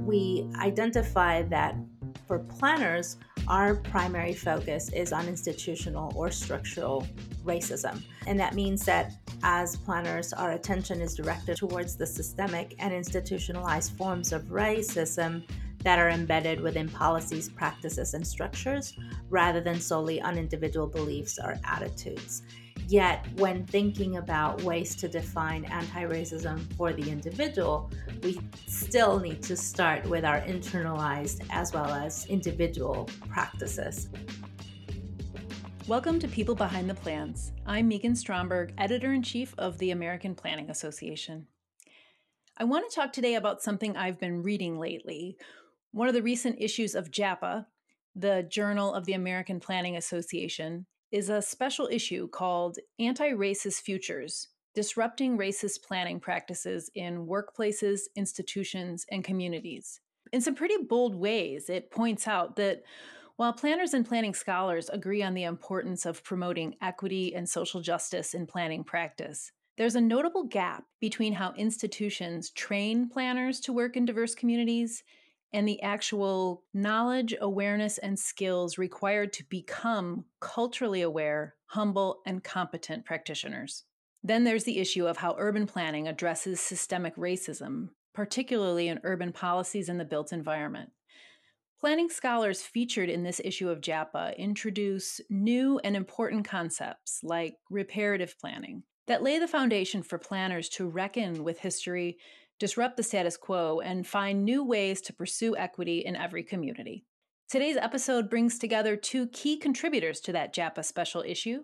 we identify that for planners, our primary focus is on institutional or structural racism. And that means that as planners, our attention is directed towards the systemic and institutionalized forms of racism that are embedded within policies, practices, and structures, rather than solely on individual beliefs or attitudes. Yet, when thinking about ways to define anti racism for the individual, we still need to start with our internalized as well as individual practices. Welcome to People Behind the Plans. I'm Megan Stromberg, Editor-in-Chief of the American Planning Association. I want to talk today about something I've been reading lately. One of the recent issues of JAPA, the Journal of the American Planning Association, is a special issue called Anti-Racist Futures: Disrupting Racist Planning Practices in Workplaces, Institutions, and Communities. In some pretty bold ways, it points out that while planners and planning scholars agree on the importance of promoting equity and social justice in planning practice, there's a notable gap between how institutions train planners to work in diverse communities and the actual knowledge, awareness, and skills required to become culturally aware, humble, and competent practitioners. Then there's the issue of how urban planning addresses systemic racism, particularly in urban policies and the built environment. Planning scholars featured in this issue of JAPA introduce new and important concepts like reparative planning that lay the foundation for planners to reckon with history, disrupt the status quo, and find new ways to pursue equity in every community. Today's episode brings together two key contributors to that JAPA special issue.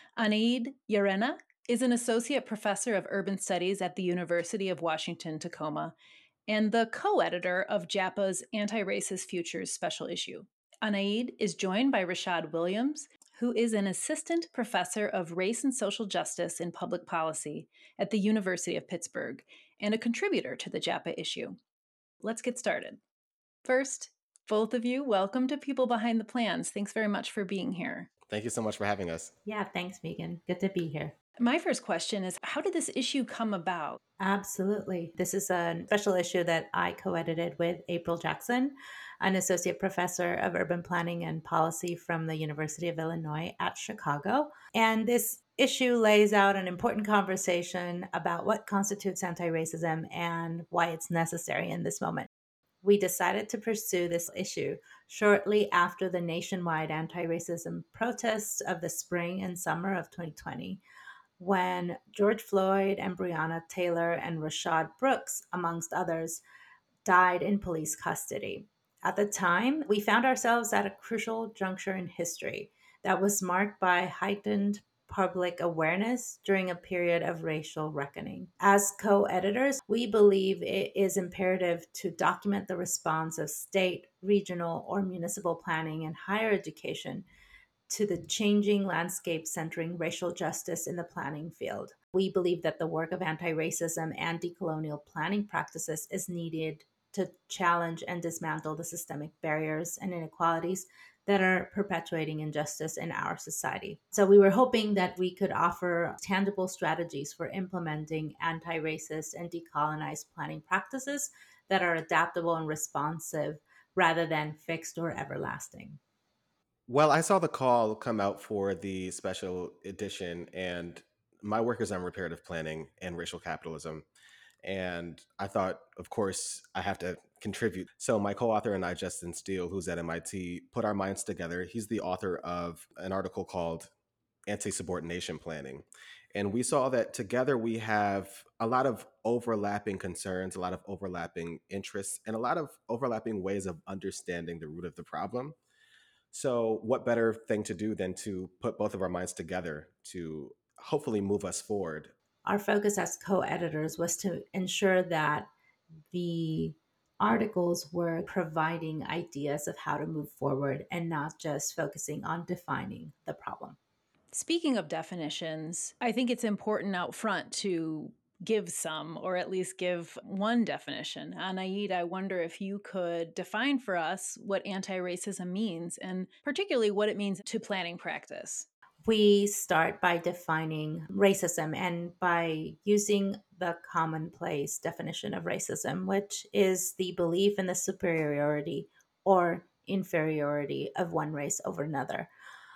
Anaid Llerena is an associate professor of urban studies at the University of Washington, Tacoma, and the co-editor of JAPA's Anti-Racist Futures special issue. Anaid is joined by Rashad Williams, who is an assistant professor of race and social justice in public policy at the University of Pittsburgh and a contributor to the JAPA issue. Let's get started. First, both of you, welcome to People Behind the Plans. Thanks very much for being here. Thank you so much for having us. Yeah, thanks, Megan. Good to be here. My first question is, how did this issue come about? Absolutely. This is a special issue that I co edited with April Jackson, an associate professor of urban planning and policy from the University of Illinois at Chicago. And this issue lays out an important conversation about what constitutes anti racism and why it's necessary in this moment. We decided to pursue this issue shortly after the nationwide anti racism protests of the spring and summer of 2020, when George Floyd and Breonna Taylor and Rashad Brooks, amongst others, died in police custody. At the time, we found ourselves at a crucial juncture in history that was marked by heightened public awareness during a period of racial reckoning. As co editors, we believe it is imperative to document the response of state, regional, or municipal planning and higher education to the changing landscape centering racial justice in the planning field. We believe that the work of anti racism and decolonial planning practices is needed to challenge and dismantle the systemic barriers and inequalities that are perpetuating injustice in our society. So, we were hoping that we could offer tangible strategies for implementing anti racist and decolonized planning practices that are adaptable and responsive rather than fixed or everlasting. Well, I saw the call come out for the special edition, and my work is on reparative planning and racial capitalism. And I thought, of course, I have to contribute. So my co-author and I, Justin Steele, who's at MIT, put our minds together. He's the author of an article called Anti-Subordination Planning. And we saw that together we have a lot of overlapping concerns, a lot of overlapping interests, and a lot of overlapping ways of understanding the root of the problem. So, what better thing to do than to put both of our minds together to hopefully move us forward? Our focus as co-editors was to ensure that the articles were providing ideas of how to move forward and not just focusing on defining the problem. Speaking of definitions, I think it's important out front to give some, or at least give one definition. Anaid, I wonder if you could define for us what anti racism means, and particularly what it means to planning practice. We start by defining racism and by using the commonplace definition of racism, which is the belief in the superiority or inferiority of one race over another.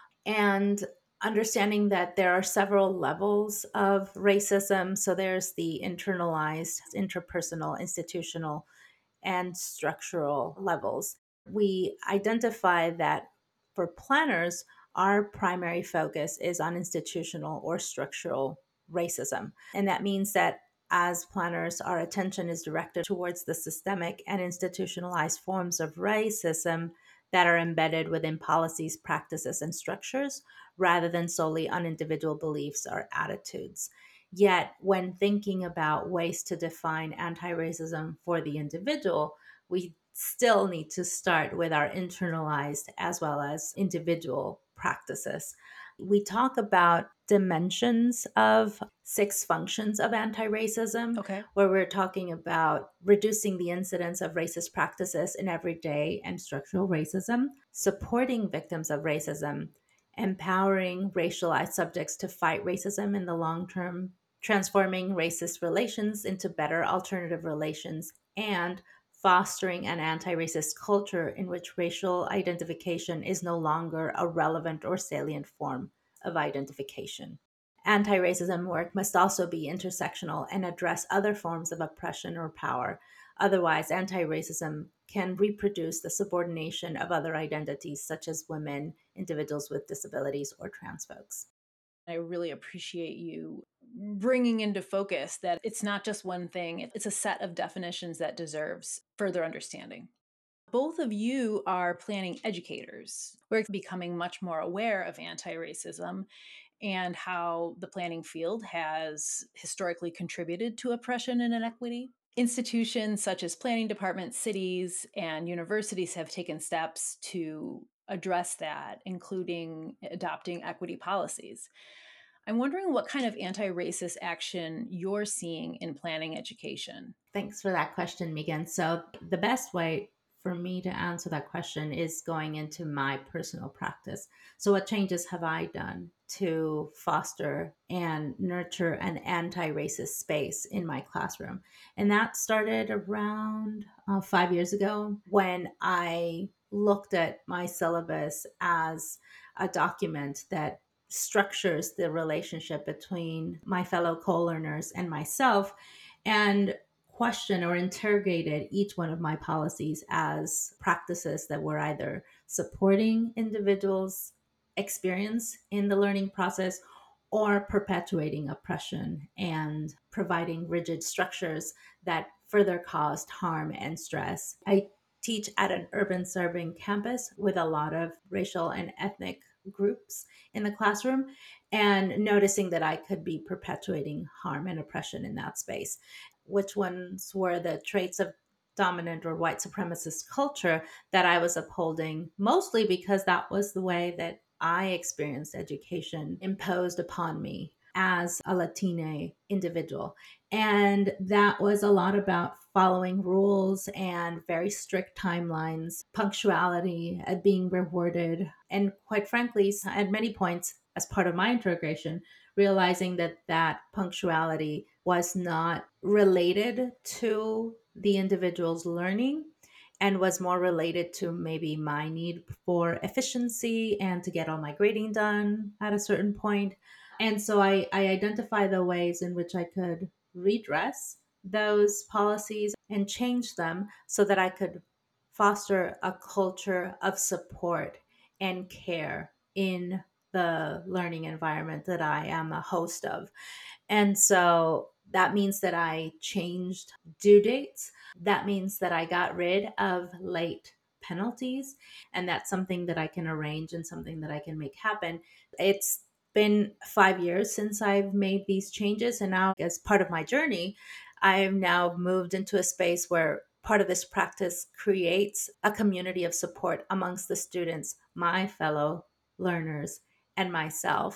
And understanding that there are several levels of racism. So there's the internalized, interpersonal, institutional, and structural levels. We identify that for planners, our primary focus is on institutional or structural racism. And that means that as planners, our attention is directed towards the systemic and institutionalized forms of racism that are embedded within policies, practices, and structures, rather than solely on individual beliefs or attitudes. Yet, when thinking about ways to define anti racism for the individual, we still need to start with our internalized as well as individual practices. We talk about dimensions of 6 functions of anti racism, Okay. where we're talking about reducing the incidence of racist practices in everyday and structural racism, supporting victims of racism, empowering racialized subjects to fight racism in the long term, transforming racist relations into better alternative relations, and fostering an anti racist culture in which racial identification is no longer a relevant or salient form of identification. Anti racism work must also be intersectional and address other forms of oppression or power. Otherwise, anti racism can reproduce the subordination of other identities, such as women, individuals with disabilities, or trans folks. I really appreciate you bringing into focus that it's not just one thing, it's a set of definitions that deserves further understanding. Both of you are planning educators. We're becoming much more aware of anti racism and how the planning field has historically contributed to oppression and inequity. Institutions such as planning departments, cities, and universities have taken steps to address that, including adopting equity policies. I'm wondering what kind of anti racist action you're seeing in planning education. Thanks for that question, Megan. So, the best way for me to answer that question is going into my personal practice. So, what changes have I done to foster and nurture an anti racist space in my classroom? And that started around 5 years ago when I looked at my syllabus as a document that structures the relationship between my fellow co learners and myself, and questioned or interrogated each one of my policies as practices that were either supporting individuals' experience in the learning process or perpetuating oppression and providing rigid structures that further caused harm and stress. I teach at an urban serving campus with a lot of racial and ethnic groups in the classroom, and noticing that I could be perpetuating harm and oppression in that space. Which ones were the traits of dominant or white supremacist culture that I was upholding, mostly because that was the way that I experienced education imposed upon me as a Latina individual. And that was a lot about following rules and very strict timelines, punctuality, being rewarded. And quite frankly, at many points, as part of my integration, realizing that that punctuality was not related to the individual's learning and was more related to maybe my need for efficiency and to get all my grading done at a certain point. And so I identify the ways in which I could redress those policies and change them so that I could foster a culture of support and care in the learning environment that I am a host of. And so that means that I changed due dates. That means that I got rid of late penalties. And that's something that I can arrange and something that I can make happen. It's been 5 years since I've made these changes. And now, as part of my journey, I've now moved into a space where part of this practice creates a community of support amongst the students, my fellow learners, and myself,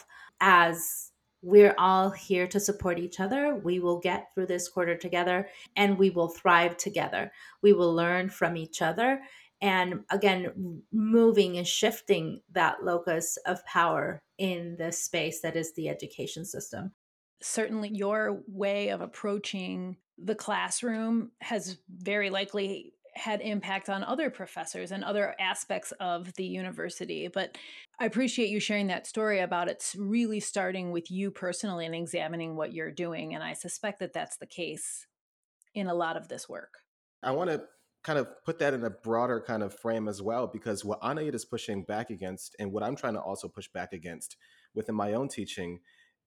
as we're all here to support each other. We will get through this quarter together and we will thrive together. We will learn from each other and again, moving and shifting that locus of power in the space that is the education system. Certainly, your way of approaching the classroom has very likely had impact on other professors and other aspects of the university. But I appreciate you sharing that story about it's really starting with you personally and examining what you're doing. And I suspect that that's the case in a lot of this work. I want to kind of put that in a broader kind of frame as well, because what Anaid is pushing back against, and what I'm trying to also push back against within my own teaching,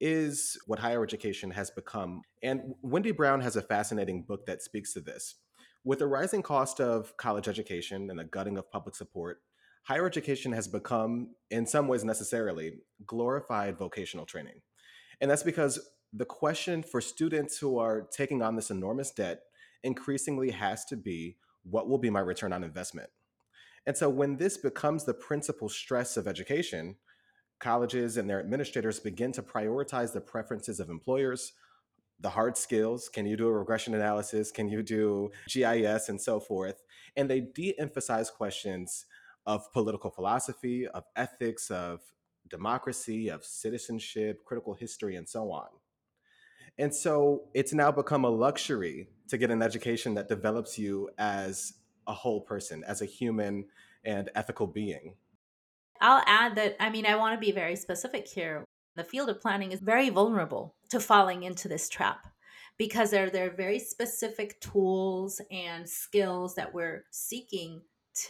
is what higher education has become. And Wendy Brown has a fascinating book that speaks to this. With the rising cost of college education and the gutting of public support, higher education has become, in some ways necessarily, glorified vocational training. And that's because the question for students who are taking on this enormous debt increasingly has to be, what will be my return on investment? And so when this becomes the principal stress of education, colleges and their administrators begin to prioritize the preferences of employers, the hard skills. Can you do a regression analysis? Can you do GIS and so forth? And they de emphasize questions of political philosophy, of ethics, of democracy, of citizenship, critical history, and so on. And so it's now become a luxury to get an education that develops you as a whole person, as a human and ethical being. I'll add that, I mean, I want to be very specific here. The field of planning is very vulnerable to falling into this trap because there are very specific tools and skills that we're seeking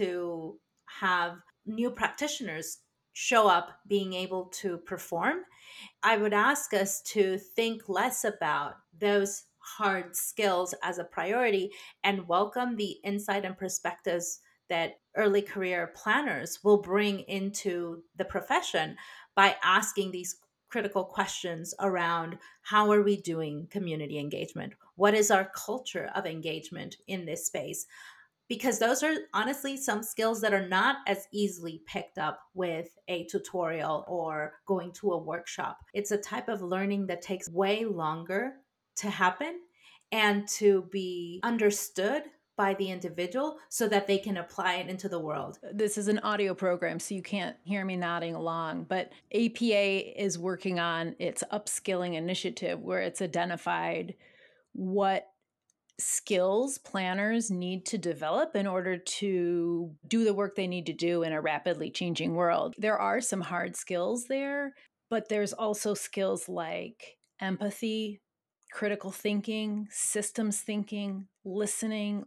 to have new practitioners show up being able to perform. I would ask us to think less about those hard skills as a priority and welcome the insight and perspectives that early career planners will bring into the profession by asking these critical questions around how are we doing community engagement? What is our culture of engagement in this space? Because those are honestly some skills that are not as easily picked up with a tutorial or going to a workshop. It's a type of learning that takes way longer to happen and to be understood by the individual so that they can apply it into the world. This is an audio program, so you can't hear me nodding along, but APA is working on its upskilling initiative where it's identified what skills planners need to develop in order to do the work they need to do in a rapidly changing world. There are some hard skills there, but there's also skills like empathy, critical thinking, systems thinking, listening.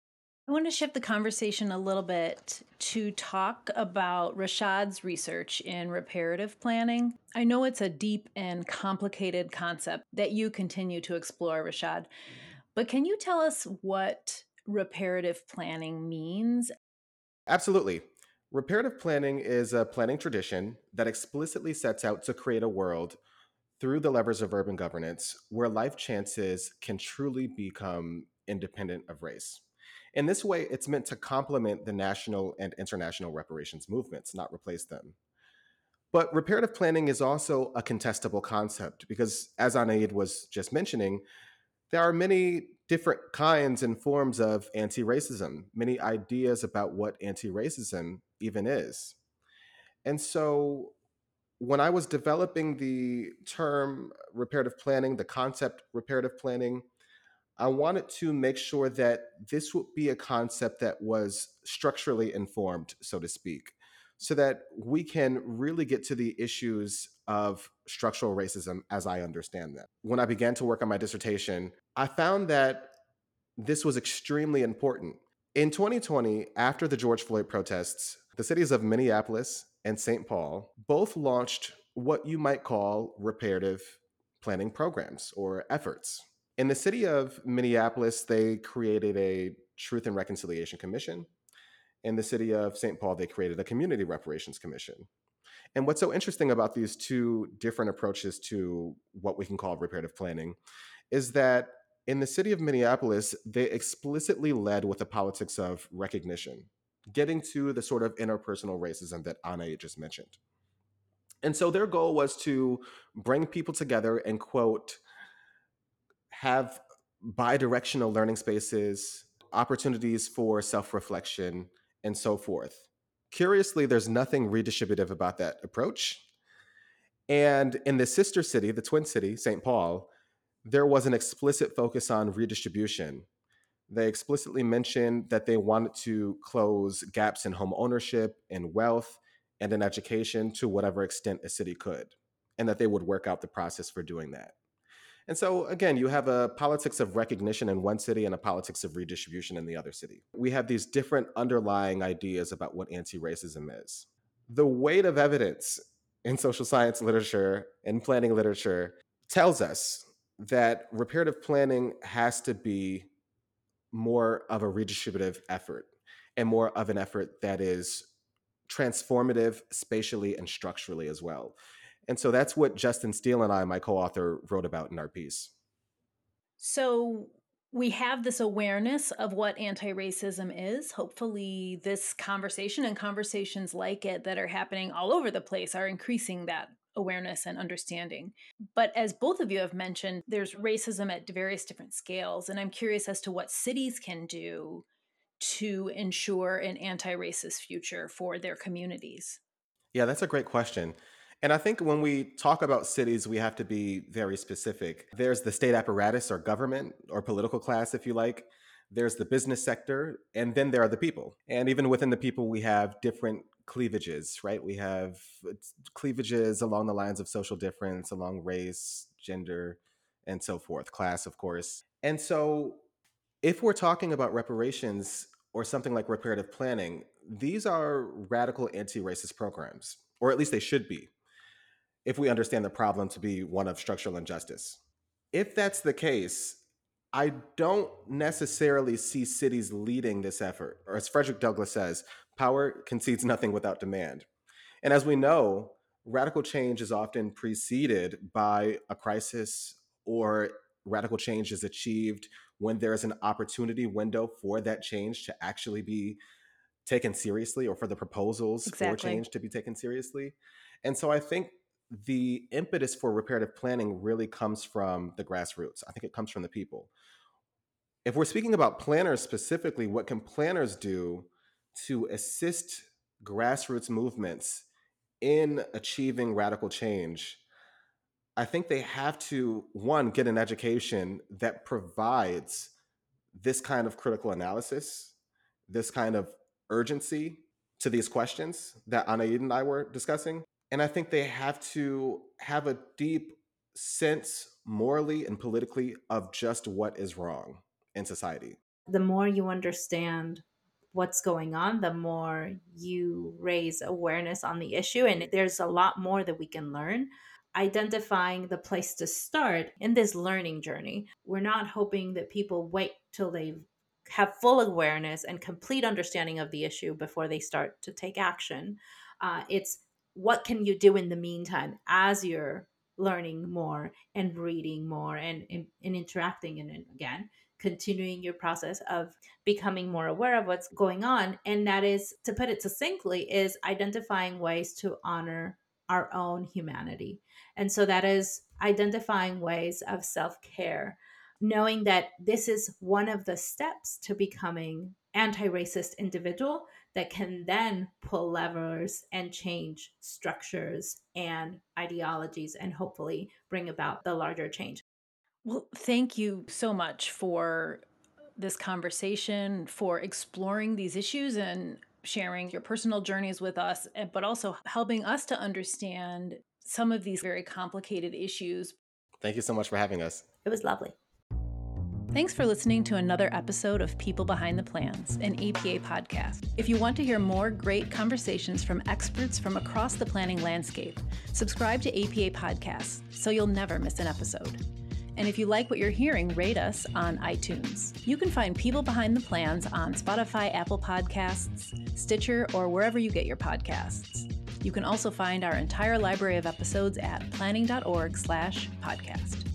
I want to shift the conversation a little bit to talk about Rashad's research in reparative planning. I know it's a deep and complicated concept that you continue to explore, Rashad, but can you tell us what reparative planning means? Absolutely. Reparative planning is a planning tradition that explicitly sets out to create a world through the levers of urban governance where life chances can truly become independent of race. In this way, it's meant to complement the national and international reparations movements, not replace them. But reparative planning is also a contestable concept because, as Anaid was just mentioning, there are many different kinds and forms of anti racism, many ideas about what anti racism even is. And so, when I was developing the term reparative planning, the concept reparative planning, I wanted to make sure that this would be a concept that was structurally informed, so to speak, so that we can really get to the issues of structural racism as I understand them. When I began to work on my dissertation, I found that this was extremely important. In 2020, after the George Floyd protests, the cities of Minneapolis and St. Paul both launched what you might call reparative planning programs or efforts. In the city of Minneapolis, they created a Truth and Reconciliation Commission. In the city of St. Paul, they created a Community Reparations Commission. And what's so interesting about these two different approaches to what we can call reparative planning is that in the city of Minneapolis, they explicitly led with the politics of recognition, getting to the sort of interpersonal racism that Anna just mentioned. And so their goal was to bring people together and, quote, have bi-directional learning spaces, opportunities for self-reflection, and so forth. Curiously, there's nothing redistributive about that approach. And in the sister city, the twin city, St. Paul, there was an explicit focus on redistribution. They explicitly mentioned that they wanted to close gaps in home ownership, in wealth, and in education to whatever extent a city could, and that they would work out the process for doing that. And so, again, you have a politics of recognition in one city and a politics of redistribution in the other city. We have these different underlying ideas about what anti racism is. The weight of evidence in social science literature and planning literature tells us that reparative planning has to be more of a redistributive effort and more of an effort that is transformative spatially and structurally as well. And so that's what Justin Steele and I, my co-author, wrote about in our piece. So we have this awareness of what anti-racism is. Hopefully this conversation and conversations like it that are happening all over the place are increasing that awareness and understanding. But as both of you have mentioned, there's racism at various different scales. And I'm curious as to what cities can do to ensure an anti-racist future for their communities. Yeah, that's a great question. And I think when we talk about cities, we have to be very specific. There's the state apparatus or government or political class, if you like. There's the business sector, and then there are the people. And even within the people, we have different cleavages, right? We have cleavages along the lines of social difference, along race, gender, and so forth, class, of course. And so if we're talking about reparations or something like reparative planning, these are radical anti-racist programs, or at least they should be, if we understand the problem to be one of structural injustice. If that's the case, I don't necessarily see cities leading this effort. Or as Frederick Douglass says, power concedes nothing without demand. And as we know, radical change is often preceded by a crisis, or radical change is achieved when there is an opportunity window for that change to actually be taken seriously, or for the proposals for change to be taken seriously. And so I think the impetus for reparative planning really comes from the grassroots. I think it comes from the people. If we're speaking about planners specifically, what can planners do to assist grassroots movements in achieving radical change? I think they have to, one, get an education that provides this kind of critical analysis, this kind of urgency to these questions that Anaid and I were discussing. And I think they have to have a deep sense, morally and politically, of just what is wrong in society. The more you understand what's going on, the more you raise awareness on the issue. And there's a lot more that we can learn. Identifying the place to start in this learning journey. We're not hoping that people wait till they have full awareness and complete understanding of the issue before they start to take action. It's what can you do in the meantime as you're learning more and reading more and interacting, and again continuing your process of becoming more aware of what's going on. And that is, to put it succinctly, is identifying ways to honor our own humanity. And so that is identifying ways of self-care, knowing that this is one of the steps to becoming anti-racist individual that can then pull levers and change structures and ideologies and hopefully bring about the larger change. Well, thank you so much for this conversation, for exploring these issues and sharing your personal journeys with us, but also helping us to understand some of these very complicated issues. Thank you so much for having us. It was lovely. Thanks for listening to another episode of People Behind the Plans, an APA podcast. If you want to hear more great conversations from experts from across the planning landscape, subscribe to APA Podcasts so you'll never miss an episode. And if you like what you're hearing, rate us on iTunes. You can find People Behind the Plans on Spotify, Apple Podcasts, Stitcher, or wherever you get your podcasts. You can also find our entire library of episodes at planning.org/podcast.